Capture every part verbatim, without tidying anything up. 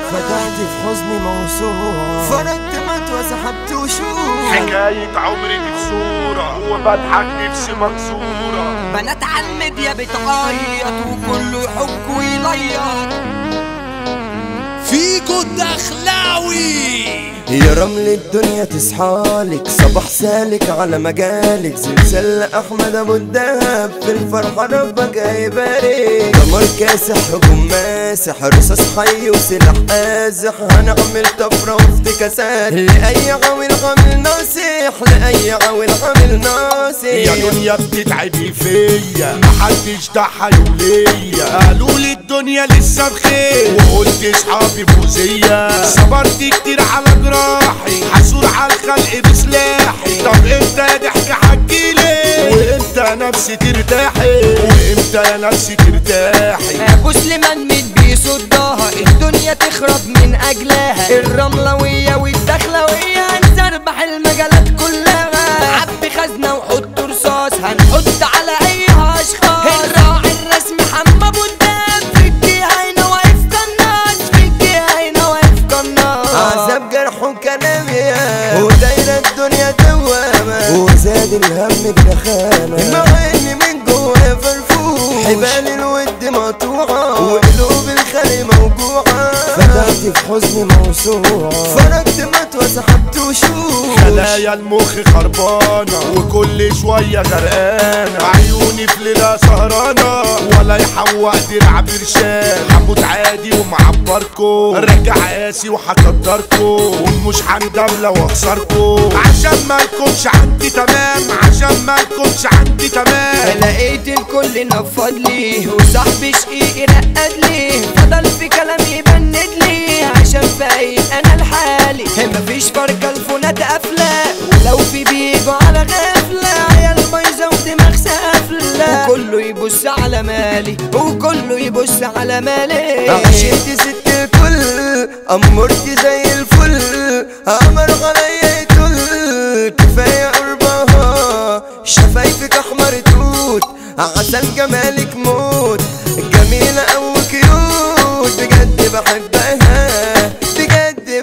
فتحت في حزني موسوعة، فرقت متوى سحبت وشوش. حكاية عمري دي في صورة وبضحك نفسي مكسورة. بنات على الميديا بتعيط وكله يحك ويليط. فيكو الدخلاوي يا رمل الدنيا تصحالك، صباح سالك على مجالك، زلزال احمد ابو الدهب في الفرحه ربك هيبارك. قمر كاسح هجوم ماسح، رصاص حي وسلاح قازح، هنعمل طفره وافتكاسات لاي عويل عامل ناصح، لاي عويل عامل ناصح. يا دنيا بتتعبي فيا محدش ضحى يوليا، قالوا لي الدنيا لسه بخير وقلت اصحابي فوزية. صبرت كتير على جراحي، حسود على الخلق بسلاحي. طب امتى يا ضحك حكيلي، وامتى نفسي ترتاحي، وامتى يا نفسي ترتاحي. ابو سليمان مين بيصدها، الدنيا تخرب من اجلها. الرملوية والدخلوية هنسربح المجالات كلها. عبي خزنة وحط رصاص، هنحط على اي اشخاص. الراعي الرسمي حمى ابو الدهب، في الجهة هنا واقف قناص، في الجهة هنا واقف قناص. عذاب جرح وكلامي ودايرة الدنيا دوامة، وزاد الهم جرخانة، مع اني من جوايا فرفوش. حبال الود مقطوعة وقلوب الخلق موجوعة، فتحت في حزني موسوعة، فرقت متوى سحبت وشوش. خلايا المخ خربانة وكل شوية غرقانة، عيوني في ليلة سهرانة ولا يحوق درع برشان. هموت عادي ومعبركو، راجع قاسي وهقدركو، ومش هندم لو اخسركو، عشان ما يكونش عندي تمام، عشان ما يكونش عندي تمام. لقيت الكل نفض لي، وصاحبي شقيقي رقد لي، فضل في كلامي يبند لي، عشان فايق انا لحالي. مفيش فرقة الفونات قافلة، ولو في بيجوا على غفلة، عيال بايظة ودماغ سافلة، وكله يبص على مالي، وكله يبص على مالي. عشت ست الكل، أمرتي زي الفل، أمر عليا يطل، كفاية قربها، شفايفك أحمر توت، عسل جمالك موت، جميلة أو كيوت، بجد بحبها، بجد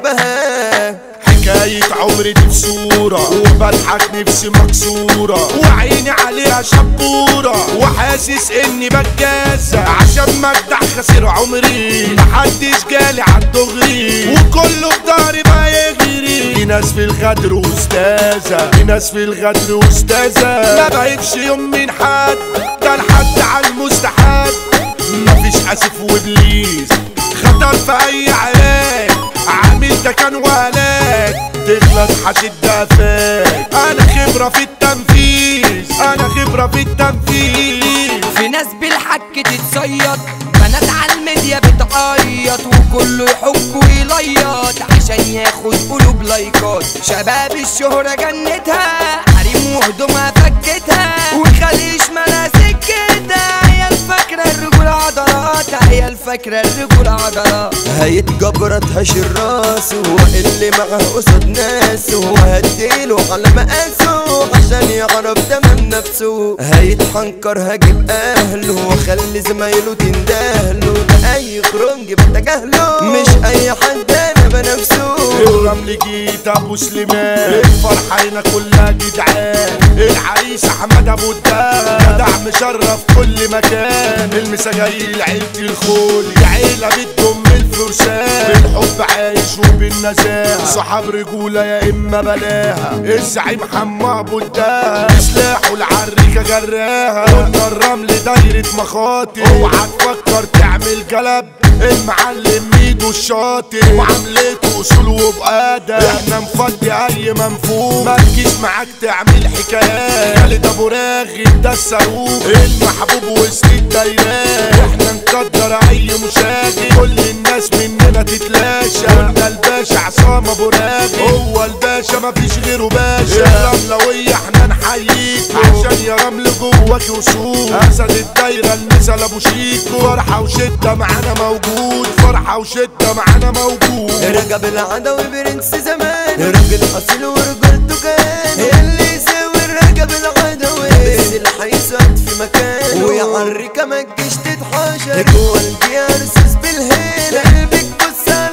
بحبها. حكاية عمري دي في صورة وبضحك نفسي مكسورة، وعيني عليها شبورة، وحاسس اني بتجازى، عشان مجدع خسر عمري، محدش جالي عالدغري، وكله في ضهري بقى يجري. في ناس في الغدر واستاذة، في ناس في الغدر واستاذة، ما بهبش يوم من حد، ده الحد على المستحد. مفيش اسف وابليس خطر في اي علاج، عامل ده كان ولاك، تغلط هشدها فاك. انا خبرة في التنفيذ، انا خبرة في التنفيذ. في ناس بالحك تتصيد، بنات على الميديا بتعيط، وكله يحك ويليط، عشان ياخد قلوب لايكات. شباب الشهرة جنتها، حريم وهدومها فكتها، وخليش ملا سكتها. هي الفكرة الرجولة عضلات، هي الفكرة الرجولة عضلات. هيتجبر تهش الراس، هو اللي معه قصاد ناسه، وهديله على مقاسه عشان يعرف تمام نفسه. هيتحنكر هجيب اهله، واخلي زمايله تندهله، ده اي خرنج بتجاهله، مش اي حد انا بنفسه. الرمل جيت ابو سليمان، الفرحة هنا كلها جدعان، العريس احمد ابو الدهب، جدع مشرف كل مكان. المسا جاي لعيلتي الخولي، عيلة بتضم الفرسان، بالحب عايش وبالنزاهة، صحاب رجولة يا اما بلاها. الزعيم حمى ابو الدهب، سلاحه العريكة جراها، قلنا الرمل دايرة مخاطر، اوعى تفكر تعمل جلب. المعلم ميدو الشاطر، وعملته اصول وبقادة، احنا نفضي اي منفوخ، مالكيش معاك تعمل حكايات. خالد ابو راغب ده الصاروخ، المحبوب وسط الدايرات، احنا نقدر اي مشاغل، كل الناس مننا تتلاشى. قلنا الباشا عصام ابو راغب، هو الباشا مفيش غيره باشا. الرملوية احنا نحييكوا، عشان يا رمل جواك وصول. اسد الدايرة المثل ابو شيكو، فرحة وشدة معانا موجود، فرحة وشدة معانا موجود. رجب العدوي برنس زمان، راجل اصيل ورجولته كان، اللي يساوي الرجب العدوي، بس الحيسات في مكانه، ويعركة ما تجيش تتحاشى، جوا الجيار سوس بالهيل، قلبك بص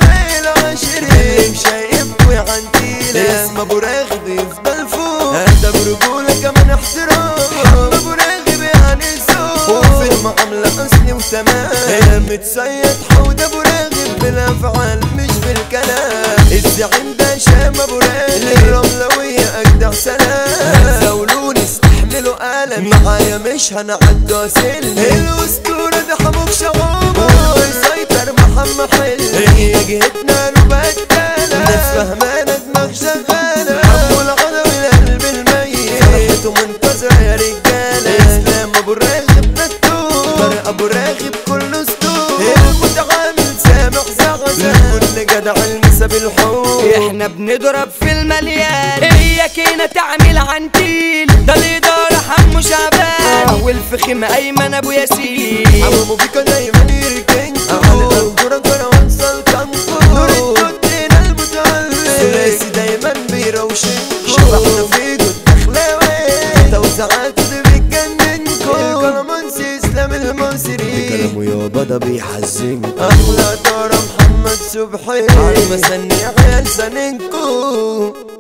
هي متصيد حود ابو راغب بالافعال مش بالكلام. الزعيم ده شام ابو راغب الرملوية اجدع سلام. زولوني استحملوا ألم معايا مش هنعدوا سلم. الاسطورة ده حموك شغوبة ويسيطر محمد حلم. هي جهتنا له بدالة ناس فهمانة دماغ شغالة. حمو العدوي القلب الميت فرحته منتظرة يا رجالة. اسلام ابو راغب نتوب طارق ابو راغب كله اسطول. المتعامل سامح زغزة كل جدع المسا بالحب. احنا بنضرب في المليان هي كينا تعمل عنتيل. ده الإدارة حمو شعبان والفخم أيمن أبو ياسين. عمو بيكا دايما يركنكو على الكورة كورة وانسى الكنكو. نور التوتين المتعلق ثلاثي دايما بيروشنكو. شبحنا في جود دخلاوي توزيعات دي بتجننكو. الكلامانسي اسلام المصري كلامه يابا ده بيحزنكو. احلى دارة محمد صبحي على مسني عيال سننكو.